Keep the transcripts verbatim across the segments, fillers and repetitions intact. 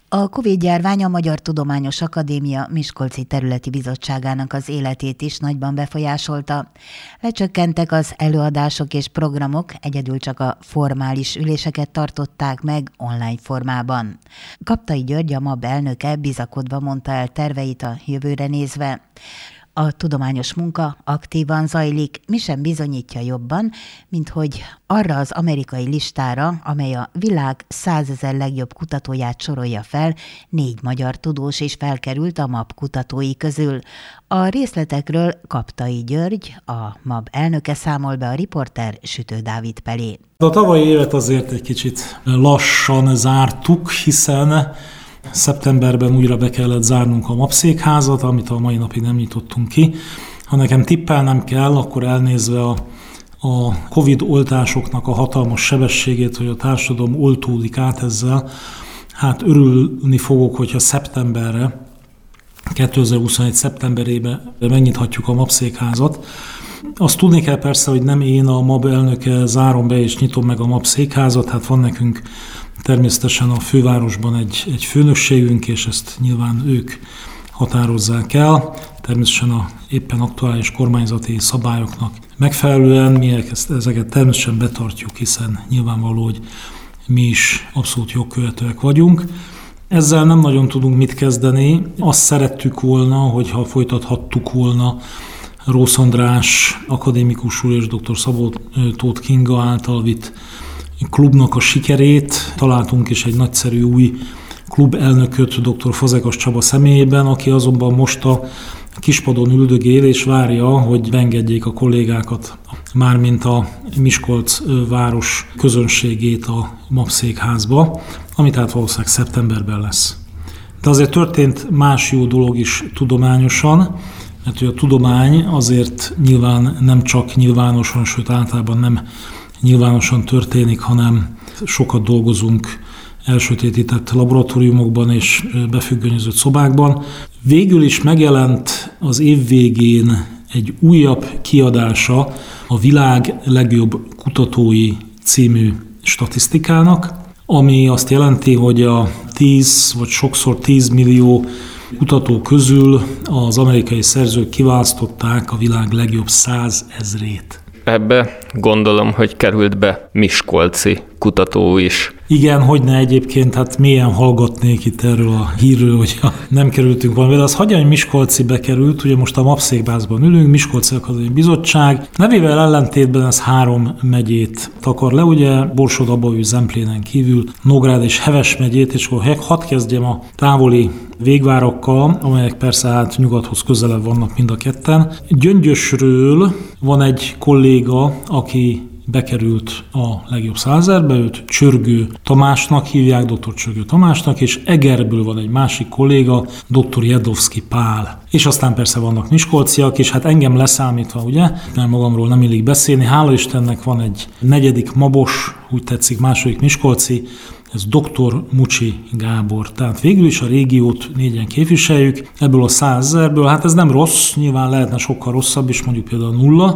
A Covid-járvány a Magyar Tudományos Akadémia Miskolci Területi Bizottságának az életét is nagyban befolyásolta. Lecsökkentek az előadások és programok, egyedül csak a formális üléseket tartották meg online formában. Kaptai György, a MAB elnöke bizakodva mondta el terveit a jövőre nézve. A tudományos munka aktívan zajlik, mi sem bizonyítja jobban, mint hogy arra az amerikai listára, amely a világ százezer legjobb kutatóját sorolja fel, négy magyar tudós is felkerült a MAB kutatói közül. A részletekről Kaptai György, a MAB elnöke számol be a riporter Sütő Dávid Pelé. A tavalyi évet azért egy kicsit lassan zártuk, hiszen szeptemberben újra be kellett zárnunk a MAB székházat, amit a mai napig nem nyitottunk ki. Ha nekem tippelnem kell, akkor elnézve a, a Covid oltásoknak a hatalmas sebességét, hogy a társadalom oltódik át ezzel, hát örülni fogok, hogyha szeptemberre, kétezer-huszonegy szeptemberében megnyithatjuk a MAB székházat. Azt tudni kell persze, hogy nem én a MAB elnöke zárom be és nyitom meg a MAB székházat, hát van nekünk természetesen a fővárosban egy, egy főnökségünk, és ezt nyilván ők határozzák el. Természetesen a éppen aktuális kormányzati szabályoknak megfelelően mi ezt, ezeket természetesen betartjuk, hiszen nyilvánvaló, hogy mi is abszolút jogkövetőek vagyunk. Ezzel nem nagyon tudunk mit kezdeni. Azt szerettük volna, hogyha folytathattuk volna Rósz András akadémikus úr és dr. Szabó Tóth Kinga által vitt klubnak a sikerét. Találtunk is egy nagyszerű új klubelnököt dr. Fazekas Csaba személyében, aki azonban most a kispadon üldögél és várja, hogy beengedjék a kollégákat, mármint a Miskolc város közönségét a MAB székházba, ami tehát valószínűleg szeptemberben lesz. De azért történt más jó dolog is tudományosan, mert hogy a tudomány azért nyilván nem csak nyilvánosan, sőt általában nem nyilvánosan történik, hanem sokat dolgozunk elsötétített laboratóriumokban és befüggönyözött szobákban. Végül is megjelent az év végén egy újabb kiadása a világ legjobb kutatói című statisztikának, ami azt jelenti, hogy a tíz vagy sokszor tíz millió kutató közül az amerikai szerzők kiválasztották a világ legjobb százezrét. Ebbe gondolom, hogy került be miskolci kutató is. Igen, hogyne egyébként, hát mélyen hallgatnék itt erről a hírről, hogyha nem kerültünk volna. De az hagyja, hogy Miskolci bekerült, ugye most a MAB székházban ülünk, Miskolci Akadémiai Bizottság. Nevével ellentétben ez három megyét takar le, ugye Borsod-Abaúj Zemplénen kívül, Nógrád és Heves megyét, és akkor hadd kezdjem a távoli végvárakkal, amelyek persze hát nyugathoz közelebb vannak mind a ketten. Gyöngyösről van egy kolléga, aki bekerült a legjobb százezerbe, őt Csörgő Tamásnak hívják, dr. Csörgő Tamásnak, és Egerből van egy másik kolléga, dr. Jedlovszky Pál. És aztán persze vannak miskolciak, és hát engem leszámítva, ugye, mert magamról nem illik beszélni, hála Istennek van egy negyedik mabos, úgy tetszik, második miskolci, ez dr. Mucsi Gábor. Tehát végül is a régiót négyen képviseljük, ebből a százezerből, hát ez nem rossz, nyilván lehetne sokkal rosszabb is, mondjuk például nulla,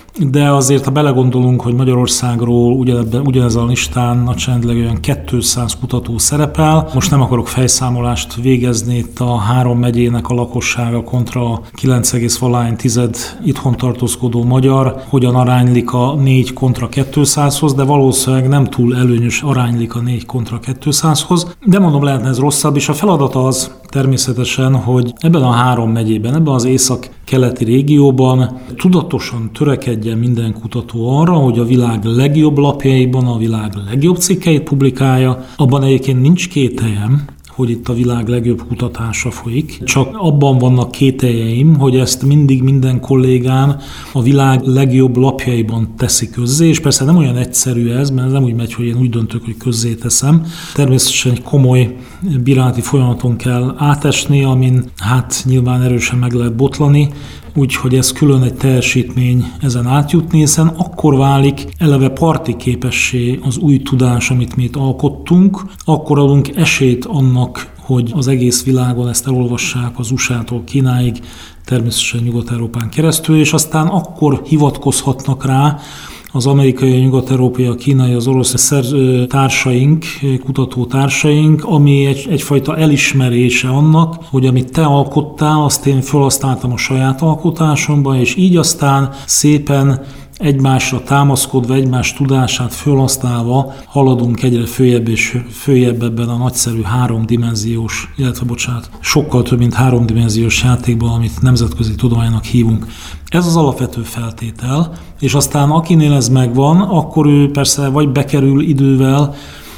de azért, ha belegondolunk, hogy Magyarországról ugyanez a listán nagyságrendileg olyan kétszáz kutató szerepel, most nem akarok fejszámolást végezni itt a három megyének a lakossága kontra kilenc egész valahány tized itthon tartózkodó magyar, hogyan aránylik a négy kontra kétszázhoz, de valószínűleg nem túl előnyös aránylik a négy kontra kétszázhoz. De mondom, lehetne ez rosszabb, és a feladat az természetesen, hogy ebben a három megyében, ebben az észak-keleti régióban tudatosan törekedjen minden kutató arra, hogy a világ legjobb lapjaiban a világ legjobb cikkeit publikálja. Abban egyébként nincs kételjem, hogy itt a világ legjobb kutatása folyik. Csak abban vannak kételjeim, hogy ezt mindig minden kollégám a világ legjobb lapjaiban teszi közzé, és persze nem olyan egyszerű ez, mert nem úgy megy, hogy én úgy döntök, hogy közzé teszem. Természetesen egy komoly bírálati folyamaton kell átesni, amin hát nyilván erősen meg lehet botlani, úgyhogy ez külön egy teljesítmény ezen átjutni, hiszen akkor válik eleve parti képessé az új tudás, amit mi itt alkottunk, akkor adunk esélyt annak, hogy az egész világon ezt elolvassák az u es á-tól Kínáig, természetesen Nyugat-Európán keresztül, és aztán akkor hivatkozhatnak rá, az amerikai, a nyugat-európai, a kínai, az orosz szerző társaink, kutató társaink, ami egy, egyfajta elismerése annak, hogy amit te alkottál, azt én felhasználtam a saját alkotásomban, és így aztán szépen egymásra támaszkodva, egymás tudását felhasználva haladunk egyre följebb és följebb ebben a nagyszerű háromdimenziós, illetve bocsánat, sokkal több, mint háromdimenziós játékban, amit nemzetközi tudománynak hívunk. Ez az alapvető feltétel, és aztán akinél ez megvan, akkor ő persze vagy bekerül idővel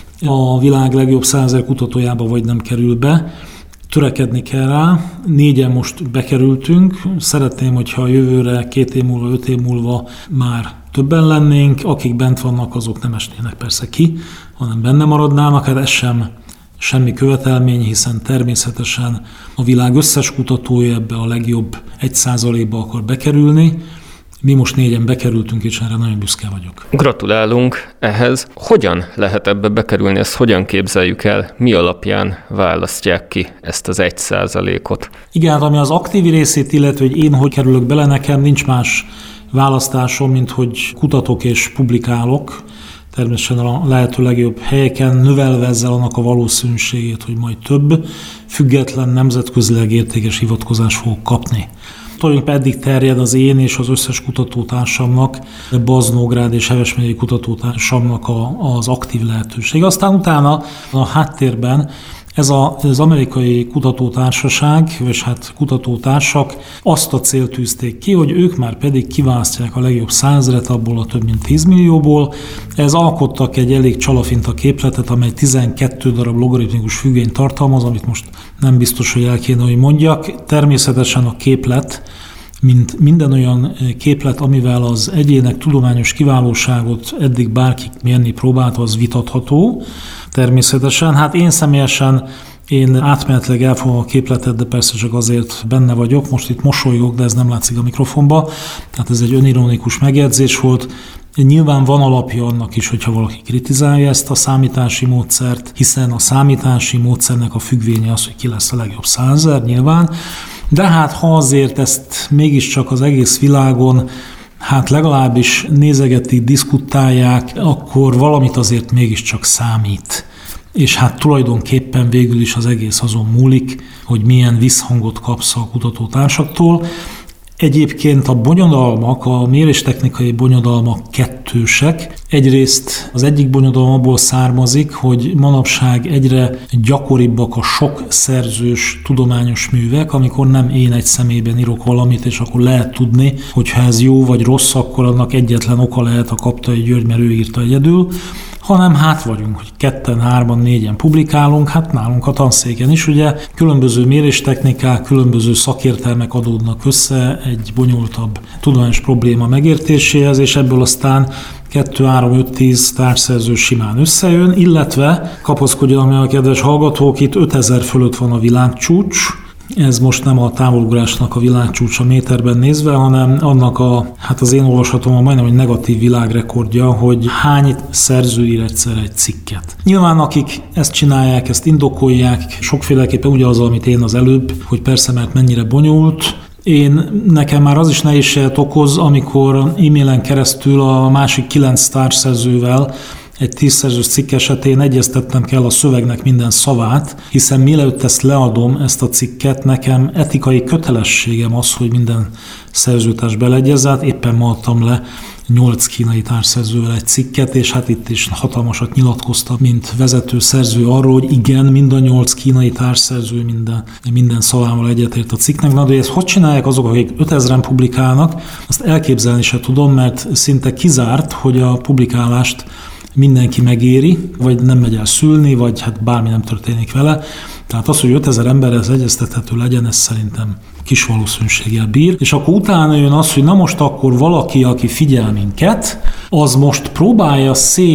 a világ legjobb százezer kutatójába, vagy nem kerül be. Törekedni kell rá, négyen most bekerültünk, szeretném, hogyha a jövőre, két év múlva, öt év múlva már többen lennénk, akik bent vannak, azok nem esnének persze ki, hanem benne maradnának, hát ez sem semmi követelmény, hiszen természetesen a világ összes kutatója ebbe a legjobb egy százalékba akar bekerülni. Mi most négyen bekerültünk, és erre nagyon büszke vagyok. Gratulálunk ehhez. Hogyan lehet ebbe bekerülni, ezt hogyan képzeljük el? Mi alapján választják ki ezt az egy százalékot? Igen, ami az aktív részét illeti, hogy én hogy kerülök bele, nekem nincs más választásom, mint hogy kutatok és publikálok. Természetesen a lehető legjobb helyeken, növelve ezzel annak a valószínűségét, hogy majd több független, nemzetközileg értékes hivatkozást fogok kapni. Tulajdonképpen eddig terjed az én és az összes kutatótársamnak, Baznógrád és Heves megyei kutatótársamnak a, az aktív lehetőség. Aztán utána a háttérben ez a, az amerikai kutatótársaság, és hát kutatótársak azt a célt tűzték ki, hogy ők már pedig kiválasztják a legjobb százezret abból a több mint tíz millióból. Ez alkottak egy elég csalafinta képletet, amely tizenkét darab logaritmikus függvényt tartalmaz, amit most nem biztos, hogy el kéne, hogy mondjak. Természetesen a képlet, mint minden olyan képlet, amivel az egyének tudományos kiválóságot eddig bárki mérni próbált, az vitatható. Természetesen, hát én személyesen én átmenetileg elfogom a képletet, de persze csak azért benne vagyok. Most itt mosolygok, de ez nem látszik a mikrofonba. Tehát ez egy önironikus megjegyzés volt. Nyilván van alapja annak is, hogyha valaki kritizálja ezt a számítási módszert, hiszen a számítási módszernek a függvénye az, hogy ki lesz a legjobb százezer, nyilván. De hát ha azért ezt mégiscsak az egész világon hát legalábbis nézegetik, diskutálják, akkor valamit azért mégiscsak számít. És hát tulajdonképpen végül is az egész azon múlik, hogy milyen visszhangot kapsz a kutatótársaktól. Egyébként a bonyodalmak, a méréstechnikai bonyodalmak kettősek. Egyrészt az egyik bonyodalom abból származik, hogy manapság egyre gyakoribbak a sok szerzős tudományos művek, amikor nem én egy személyben írok valamit, és akkor lehet tudni, hogy ha ez jó vagy rossz, akkor annak egyetlen oka lehet a Kaptai György, mert ő írta egyedül, hanem hát vagyunk, hogy ketten, hárman, négyen publikálunk, hát nálunk a tanszéken is, ugye különböző méréstechnikák, különböző szakértelmek adódnak össze egy bonyolultabb tudományos probléma megértéséhez, és ebből aztán kettő, három, öt, tíz társszerző simán összejön, illetve kapaszkodjanak meg a kedves hallgatók, itt ötezer fölött van a világcsúcs. Ez most nem a távolugrásnak a világcsúcsa méterben nézve, hanem annak a, hát az én olvashatom a majdnem egy negatív világrekordja, hogy hány szerző ír egyszer egy cikket. Nyilván akik ezt csinálják, ezt indokolják, sokféleképpen ugyanaz, amit én az előbb, hogy persze, mert mennyire bonyolult. Én, nekem már az is nehézséget okoz, amikor e-mailen keresztül a másik kilenc társszerzővel egy tízszerzős cikk esetén egyeztetnem kell a szövegnek minden szavát, hiszen mielőtt ezt leadom, ezt a cikket, nekem etikai kötelességem az, hogy minden szerzőtárs beleegyezze. Hát éppen ma adtam le nyolc kínai társszerzővel egy cikket, és hát itt is hatalmasat nyilatkoztam, mint vezető szerző arról, hogy igen, mind a nyolc kínai társszerző minden, minden szavával egyetért a cikknek. Na, de ezt hogy csinálják azok, akik ötezren publikálnak, azt elképzelni se tudom, mert szinte kizárt, hogy a publikálást mindenki megéri, vagy nem megy el szülni, vagy hát bármi nem történik vele. Tehát az, hogy ötezer emberhez egyeztethető legyen, ez szerintem kis valószínűséggel bír. És akkor utána jön az, hogy na most akkor valaki, aki figyel minket, az most próbálja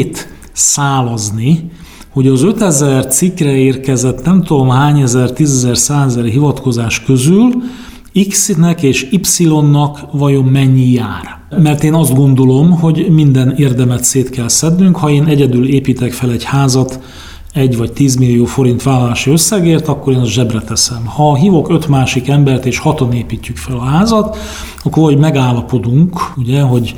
szétszálazni, hogy az ötezer cikkre érkezett nem tudom hány ezer, tízezer, százezer hivatkozás közül X-nek és Y-nak vajon mennyi jár. Mert én azt gondolom, hogy minden érdemet szét kell szednünk. Ha én egyedül építek fel egy házat egy vagy tíz millió forint vállalási összegért, akkor én azt zsebre teszem. Ha hívok öt másik embert és haton építjük fel a házat, akkor vagy megállapodunk, ugye, hogy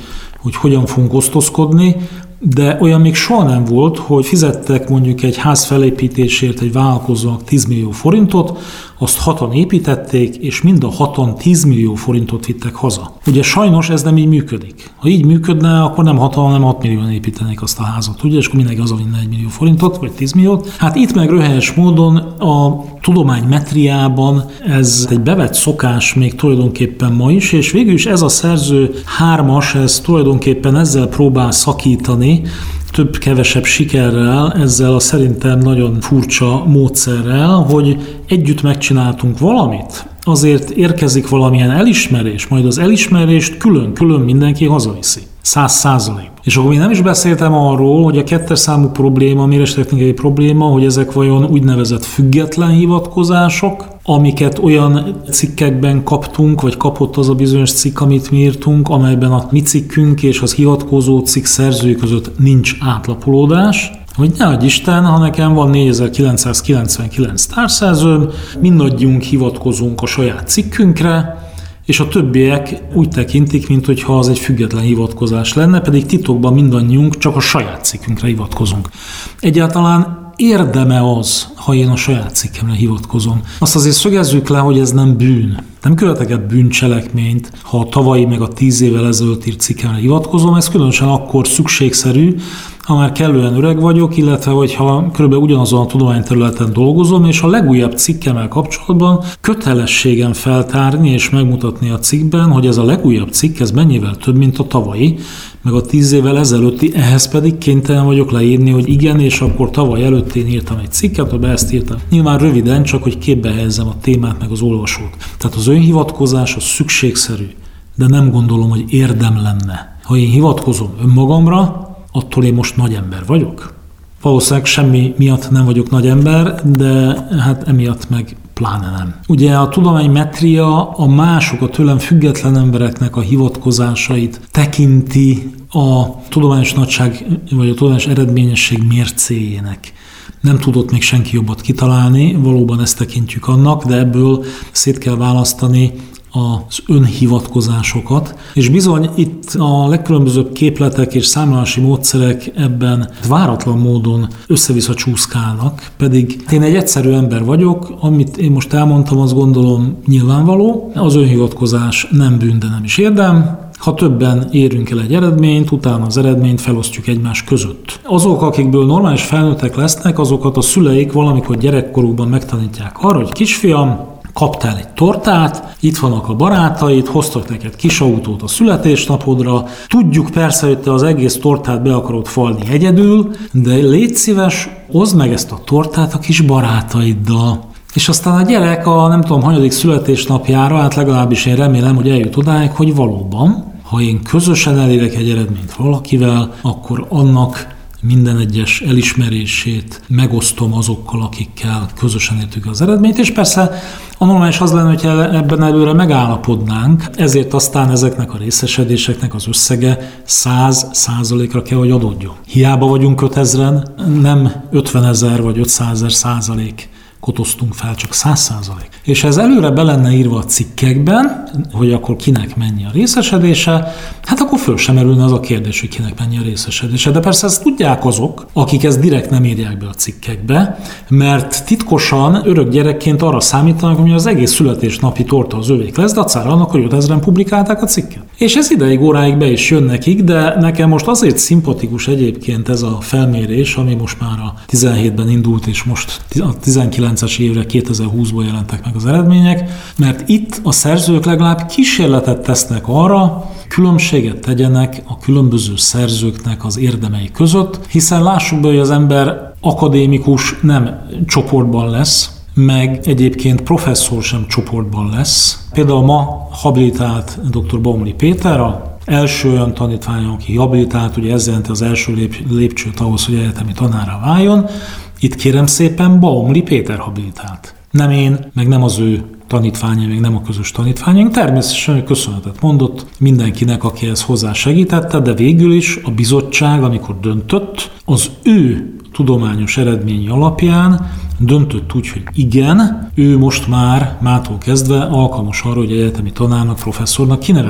hogy hogyan fogunk osztozkodni, de olyan még soha nem volt, hogy fizettek mondjuk egy ház felépítésért egy vállalkozónak tíz millió forintot, azt hatan építették, és mind a hatan tíz millió forintot vittek haza. Ugye sajnos ez nem így működik. Ha így működne, akkor nem hatan, hanem hat millióan építenék azt a házat, ugye, és akkor mindenki hazavinne egy millió forintot, vagy tíz milliót. Hát itt meg röhelyes módon a tudomány metriában ez egy bevett szokás még tulajdonképpen ma is, és végül is ez a szerző hármas, ez tulajdonképpen ezzel próbál szakítani, több-kevesebb sikerrel, ezzel a szerintem nagyon furcsa módszerrel, hogy együtt megcsináltunk valamit, azért érkezik valamilyen elismerés, majd az elismerést külön-külön mindenki hazaviszi. Száz százalék. És akkor még nem is beszéltem arról, hogy a kettes számú probléma, a méréstechnikai probléma, hogy ezek vajon úgynevezett független hivatkozások, amiket olyan cikkekben kaptunk, vagy kapott az a bizonyos cikk, amit mi írtunk, amelyben a mi cikkünk és az hivatkozó cikk szerzői között nincs átlapolódás, hogy ne adj Isten, ha nekem van négyezer-kilencszázkilencvenkilenc társszerzőm, mindannyiunk hivatkozunk a saját cikkünkre, és a többiek úgy tekintik, mintha az egy független hivatkozás lenne, pedig titokban mindannyiunk csak a saját cikkünkre hivatkozunk. Egyáltalán érdeme az, ha én a saját cikkemre hivatkozom. Azt azért szögezzük le, hogy ez nem bűn. Nem követek egy bűncselekményt, ha a tavalyi meg a tíz évvel ezelőtt írt cikkemre hivatkozom, ez különösen akkor szükségszerű, ha már kellően öreg vagyok, illetve hogyha körülbelül ugyanazon a tudományterületen dolgozom, és a legújabb cikkemmel kapcsolatban kötelességem feltárni és megmutatni a cikkben, hogy ez a legújabb cikk, ez mennyivel több, mint a tavalyi, meg a tíz évvel ezelőtti, ehhez pedig kénytelen vagyok leírni, hogy igen, és akkor tavaly előtt én írtam egy cikket, abban ezt írtam. Nyilván röviden, csak hogy képbe helyezzem a témát, meg az olvasót. Tehát az önhivatkozás az szükségszerű, de nem gondolom, hogy érdem lenne. Ha én hivatkozom önmagamra, attól én most nagy ember vagyok. Valószínűleg semmi miatt nem vagyok nagy ember, de hát emiatt meg pláne nem. Ugye a tudománymetria a mások, a tőlem független embereknek a hivatkozásait tekinti a tudományos nagyság vagy a tudományos eredményesség mércéjének. Nem tudott még senki jobbat kitalálni, valóban ezt tekintjük annak, de ebből szét kell választani az önhivatkozásokat, és bizony itt a legkülönbözőbb képletek és számlálási módszerek ebben váratlan módon össze-vissza csúszkálnak, pedig én egy egyszerű ember vagyok, amit én most elmondtam, azt gondolom nyilvánvaló, az önhivatkozás nem bűn, de nem is érdem. Ha többen érünk el egy eredményt, utána az eredményt felosztjuk egymás között. Azok, akikből normális felnőttek lesznek, azokat a szüleik valamikor gyerekkorukban megtanítják arra, hogy kisfiam, kaptál egy tortát, itt vannak a barátaid, hoztak neked kis autót a születésnapodra. Tudjuk persze, hogy te az egész tortát be akarod falni egyedül, de légy szíves, hozd meg ezt a tortát a kis barátaiddal. És aztán a gyerek a nem tudom hanyadik születésnapjára, hát legalábbis én remélem, hogy eljut odáig, hogy valóban, ha én közösen elérek egy eredményt valakivel, akkor annak minden egyes elismerését megosztom azokkal, akikkel közösen értük az eredményt, és persze a normális az lenne, hogyha ebben előre megállapodnánk, ezért aztán ezeknek a részesedéseknek az összege száz százalékra kell, hogy adódjon. Hiába vagyunk ötezren, nem ötvenezer vagy ötszázezer százalék osztunk fel, csak száz százalék. És ez előre be lenne írva a cikkekben, hogy akkor kinek mennyi a részesedése, hát akkor föl sem merülne az a kérdés, hogy kinek mennyi a részesedése. De persze ezt tudják azok, akik ezt direkt nem írják be a cikkekbe, mert titkosan örök gyerekként arra számítanak, hogy az egész születésnapi torta az övék lesz, dacára annak, hogy ötezren publikálták a cikket. És ez ideig óráig be is jön nekik, de nekem most azért szimpatikus egyébként ez a felmérés, ami most már a tizenhétben indult, és most a tizenkilences évre, kétezer-húszban jelentek meg az eredmények, mert itt a szerzők legalább kísérletet tesznek arra, különbséget tegyenek a különböző szerzőknek az érdemei között, hiszen lássuk be, hogy az ember akadémikus nem csoportban lesz, meg egyébként professzor sem csoportban lesz. Például ma habilitált dr. Baumli Péter, a első olyan tanítványom, aki habilitált, ugye ez jelenti az első lép, lépcsőt ahhoz, hogy egyetemi tanárra váljon. Itt kérem szépen Baumli Péter habilitált. Nem én, meg nem az ő tanítványa, még nem a közös tanítványunk. Természetesen köszönetet mondott mindenkinek, aki ezt hozzá segítette, de végül is a bizottság, amikor döntött, az ő tudományos eredményi alapján döntött úgy, hogy igen, ő most már mától kezdve alkalmas arra, hogy egyetemi tanárnak, professzornak kinevezzék.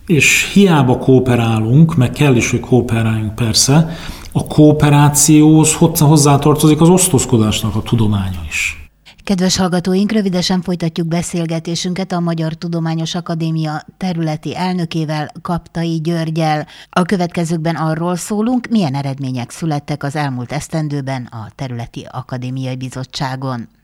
és hiába kooperálunk, meg kell is, hogy kooperáljunk persze, a kooperációhoz hozzátartozik az osztozkodásnak a tudománya is. Kedves hallgatóink, rövidesen folytatjuk beszélgetésünket a Magyar Tudományos Akadémia területi elnökével, Kaptai Györggyel. A következőkben arról szólunk, milyen eredmények születtek az elmúlt esztendőben a területi akadémiai bizottságon.